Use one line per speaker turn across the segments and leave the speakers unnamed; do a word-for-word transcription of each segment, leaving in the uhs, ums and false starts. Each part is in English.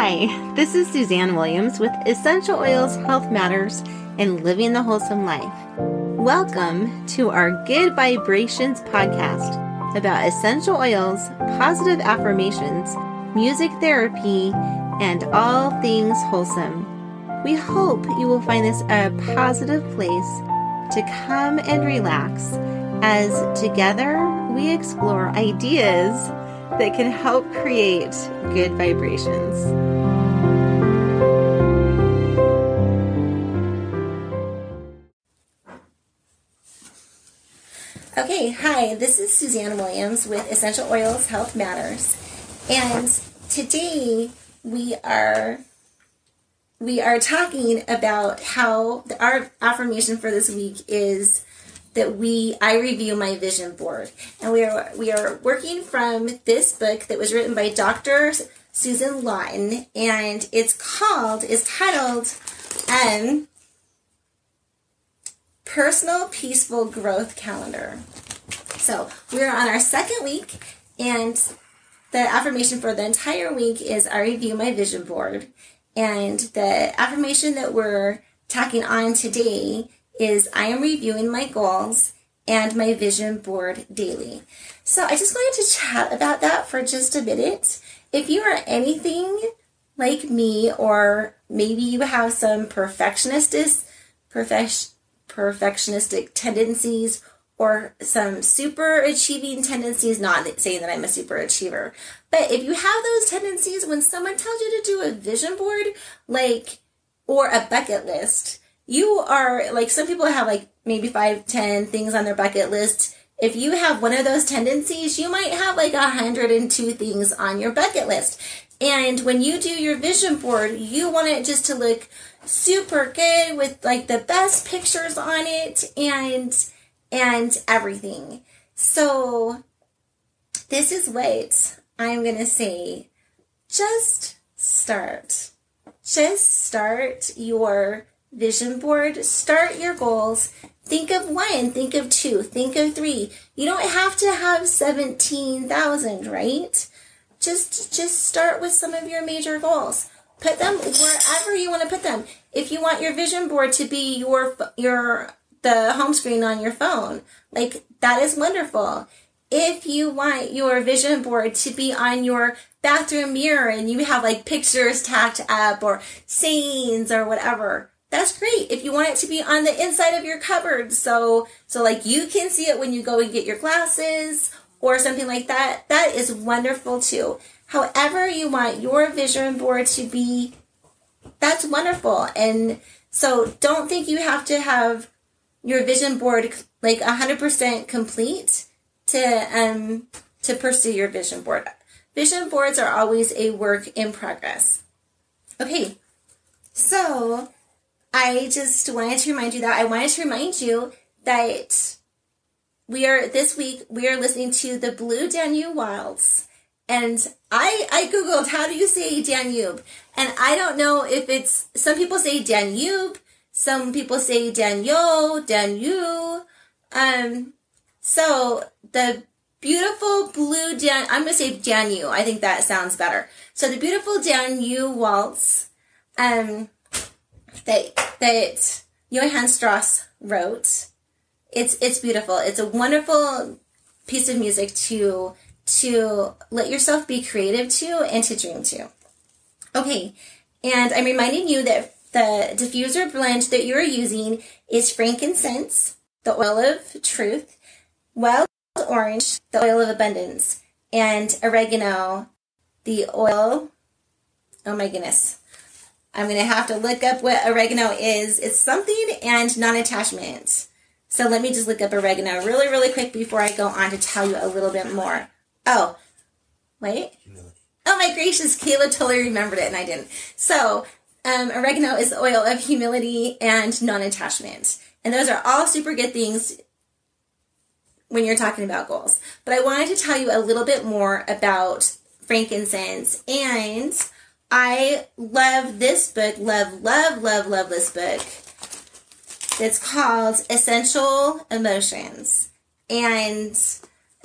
Hi, this is Suzanne Williams with Essential Oils Health Matters and Living the Wholesome Life. Welcome to our Good Vibrations podcast about essential oils, positive affirmations, music therapy, and all things wholesome. We hope you will find this a positive place to come and relax as together we explore ideas that can help create good vibrations. Okay, hi, this is Suzanne Williams with Essential Oils Health Matters, and today we are we are talking about how the, our affirmation for this week is that we I review my vision board, and we are we are working from this book that was written by Doctor Susan Lawton, and it's called is titled um, Personal Peaceful Growth Calendar. So we are on our second week, and the affirmation for the entire week is I review my vision board, and the affirmation that we're talking on today is I am reviewing my goals and my vision board daily. So I just wanted to chat about that for just a minute. If you are anything like me, or maybe you have some perfectionistic, perfect, perfectionistic tendencies, or some super achieving tendencies, not saying that I'm a super achiever, but if you have those tendencies, when someone tells you to do a vision board, like, or a bucket list, you are, like, some people have, like, maybe five, ten things on their bucket list. If you have one of those tendencies, you might have, like, one hundred two things on your bucket list. And when you do your vision board, you want it just to look super good with, like, the best pictures on it and, and everything. So this is what I'm going to say. Just start. Just start your vision board. Start your goals. Think of one, think of two, think of three. You don't have to have seventeen thousand, right? Just just start with some of your major goals. Put them wherever you want to put them. If you want your vision board to be your your the home screen on your phone, like, that is wonderful. If you want your vision board to be on your bathroom mirror and you have, like, pictures tacked up or sayings or whatever, that's great. If you want it to be on the inside of your cupboard, so so like you can see it when you go and get your glasses or something like that, that is wonderful too. However you want your vision board to be, that's wonderful. And so don't think you have to have your vision board like one hundred percent complete to um to pursue your vision board. Vision boards are always a work in progress. Okay, so I just wanted to remind you that I wanted to remind you that we are this week we are listening to the Blue Danube Waltz, and I I googled how do you say Danube, and I don't know if it's, some people say Danube, some people say Danyo, Danube. Um, so the beautiful blue Dan, I'm gonna say Danube. I think that sounds better. So the beautiful Danube Waltz, um. that that Johann Strauss wrote. It's it's beautiful. It's a wonderful piece of music to to let yourself be creative to and to dream to. Okay, and I'm reminding you that the diffuser blend that you're using is frankincense, the oil of truth, wild orange, the oil of abundance, and oregano, the oil, oh my goodness, I'm going to have to look up what oregano is. It's something and non-attachment. So let me just look up oregano really, really quick before I go on to tell you a little bit more. Oh, wait. Humility. Oh my gracious, Kayla totally remembered it and I didn't. So um, oregano is the oil of humility and non-attachment. And those are all super good things when you're talking about goals. But I wanted to tell you a little bit more about frankincense, and I love this book, love, love, love, love this book. It's called Essential Emotions. And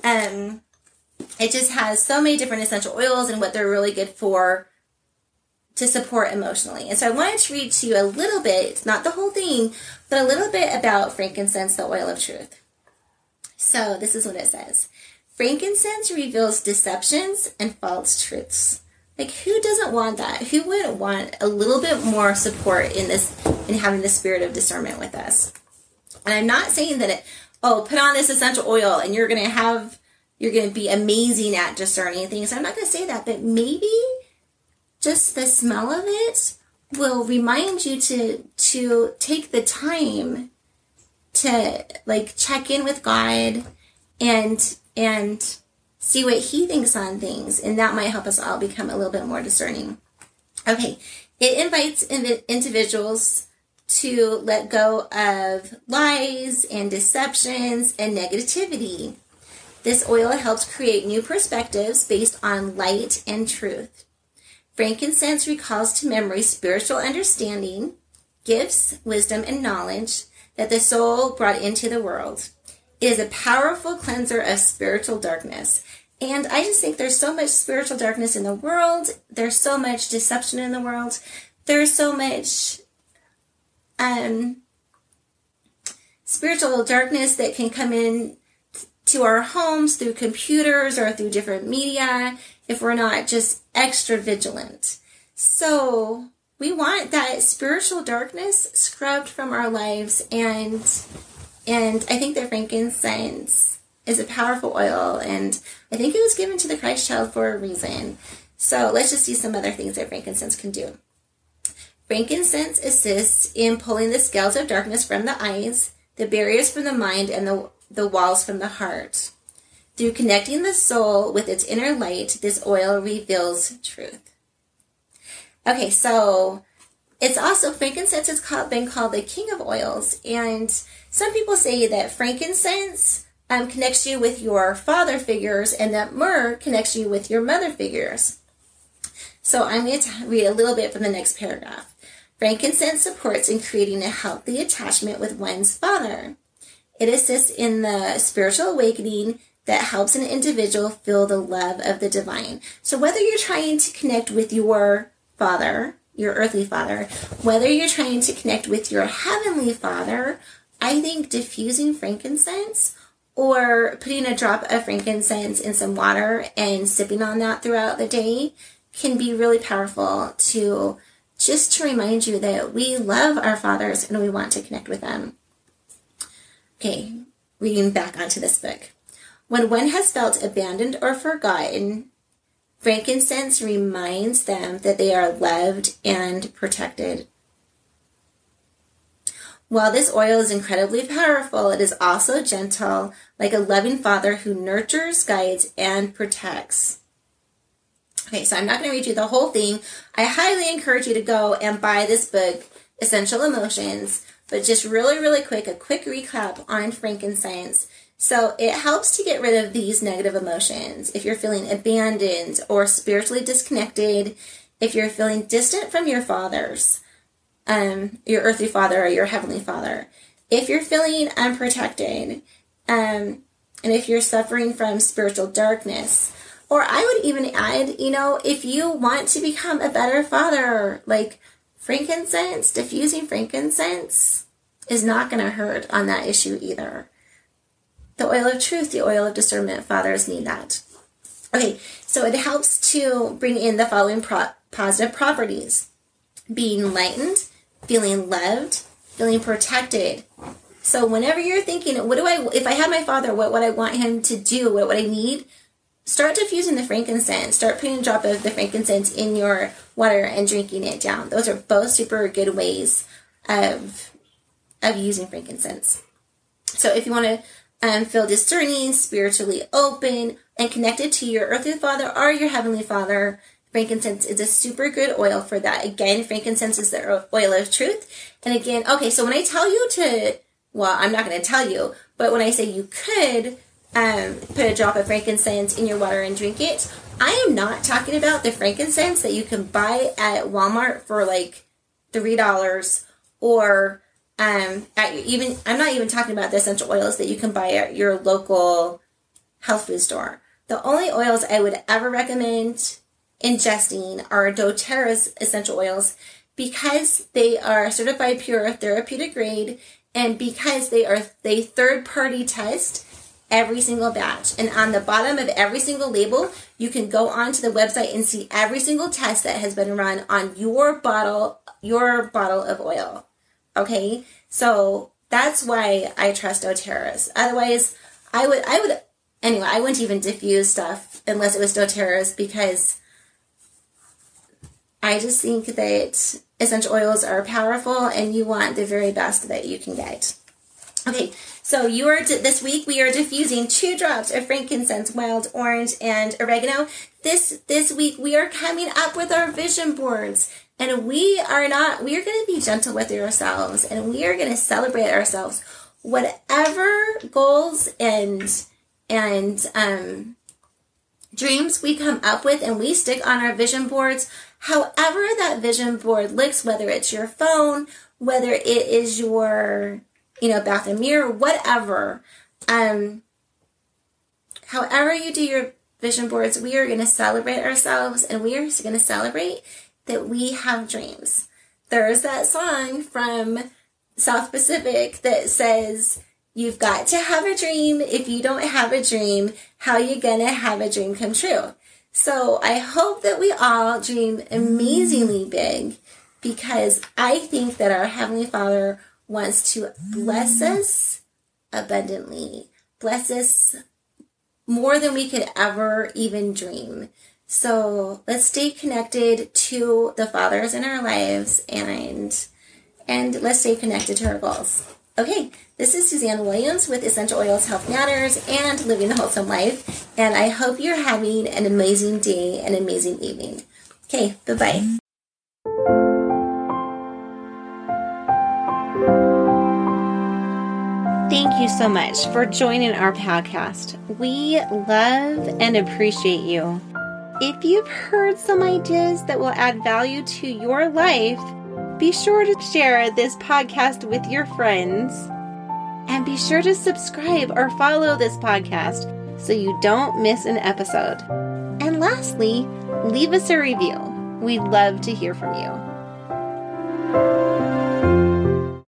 um, it just has so many different essential oils and what they're really good for to support emotionally. And so I wanted to read to you a little bit, not the whole thing, but a little bit about frankincense, the oil of truth. So this is what it says. Frankincense reveals deceptions and false truths. Like, who doesn't want that? Who wouldn't want a little bit more support in this, in having the spirit of discernment with us? And I'm not saying that it, oh, put on this essential oil and you're going to have, you're going to be amazing at discerning things. I'm not going to say that, but maybe just the smell of it will remind you to, to take the time to like check in with God and, and see what he thinks on things, and that might help us all become a little bit more discerning. Okay, it invites individuals to let go of lies and deceptions and negativity. This oil helps create new perspectives based on light and truth. Frankincense recalls to memory spiritual understanding, gifts, wisdom, and knowledge that the soul brought into the world. It is a powerful cleanser of spiritual darkness. And I just think there's so much spiritual darkness in the world. There's so much deception in the world. There's so much um, spiritual darkness that can come in to our homes through computers or through different media if we're not just extra vigilant. So we want that spiritual darkness scrubbed from our lives, and and I think that frankincense is a powerful oil, and I think it was given to the Christ child for a reason. So let's just see some other things that frankincense can do. Frankincense assists in pulling the scales of darkness from the eyes, the barriers from the mind, and the, the walls from the heart. Through connecting the soul with its inner light, this oil reveals truth. Okay, so it's also, frankincense has called, been called the king of oils, and some people say that frankincense Um, connects you with your father figures, and that myrrh connects you with your mother figures. So I'm going to read a little bit from the next paragraph. Frankincense supports in creating a healthy attachment with one's father. It assists in the spiritual awakening that helps an individual feel the love of the divine. So whether you're trying to connect with your father, your earthly father, whether you're trying to connect with your heavenly father, I think diffusing frankincense or putting a drop of frankincense in some water and sipping on that throughout the day can be really powerful to just to remind you that we love our fathers and we want to connect with them. Okay, reading back onto this book. When one has felt abandoned or forgotten, frankincense reminds them that they are loved and protected. While this oil is incredibly powerful, it is also gentle, like a loving father who nurtures, guides, and protects. Okay, so I'm not going to read you the whole thing. I highly encourage you to go and buy this book, Essential Emotions, but just really, really quick, a quick recap on frankincense. So it helps to get rid of these negative emotions. If you're feeling abandoned or spiritually disconnected, if you're feeling distant from your fathers, Um, your earthly father or your heavenly father, if you're feeling unprotected, um, and if you're suffering from spiritual darkness, or I would even add, you know, if you want to become a better father, like frankincense, diffusing frankincense is not going to hurt on that issue either. The oil of truth, the oil of discernment, fathers need that. Okay, so it helps to bring in the following pro- positive properties: being enlightened, feeling loved, feeling protected. So whenever you're thinking, what do I, if I had my father, what would I want him to do? What would I need? Start diffusing the frankincense. Start putting a drop of the frankincense in your water and drinking it down. Those are both super good ways of, of using frankincense. So if you want to um, feel discerning, spiritually open, and connected to your earthly father or your heavenly father, frankincense is a super good oil for that. Again, frankincense is the oil of truth. And again, okay, so when I tell you to, well, I'm not going to tell you, but when I say you could um, put a drop of frankincense in your water and drink it, I am not talking about the frankincense that you can buy at Walmart for like three dollars, or um, at even, I'm not even talking about the essential oils that you can buy at your local health food store. The only oils I would ever recommend ingesting our doTERRA's essential oils because they are certified pure therapeutic grade and because they are they third party test every single batch. And on the bottom of every single label, you can go onto the website and see every single test that has been run on your bottle, your bottle of oil. Okay? So that's why I trust doTERRA's. Otherwise, I would, I would, anyway, I wouldn't even diffuse stuff unless it was doTERRA's because I just think that essential oils are powerful and you want the very best that you can get. Okay, so you are this week we are diffusing two drops of frankincense, wild orange, and oregano. This this week we are coming up with our vision boards, and we are not we are going to be gentle with ourselves, and we are going to celebrate ourselves. Whatever goals and and um, dreams we come up with, and we stick on our vision boards. However that vision board looks, whether it's your phone, whether it is your you know, bath and mirror, whatever. Um, however you do your vision boards, we are going to celebrate ourselves and we are going to celebrate that we have dreams. There's that song from South Pacific that says, you've got to have a dream. If you don't have a dream, how are you going to have a dream come true? So I hope that we all dream amazingly big because I think that our Heavenly Father wants to bless us abundantly, bless us more than we could ever even dream. So let's stay connected to the fathers in our lives and and let's stay connected to our goals. Okay, this is Suzanne Williams with Essential Oils Health Matters and Living the Wholesome Life, and I hope you're having an amazing day and amazing evening. Okay, bye-bye. Thank you so much for joining our podcast. We love and appreciate you. If you've heard some ideas that will add value to your life, be sure to share this podcast with your friends. And be sure to subscribe or follow this podcast so you don't miss an episode. And lastly, leave us a review. We'd love to hear from you.